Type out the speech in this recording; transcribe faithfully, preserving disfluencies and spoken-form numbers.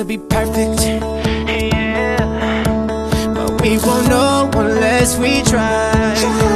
to be perfect, yeah, but we won't know unless we try.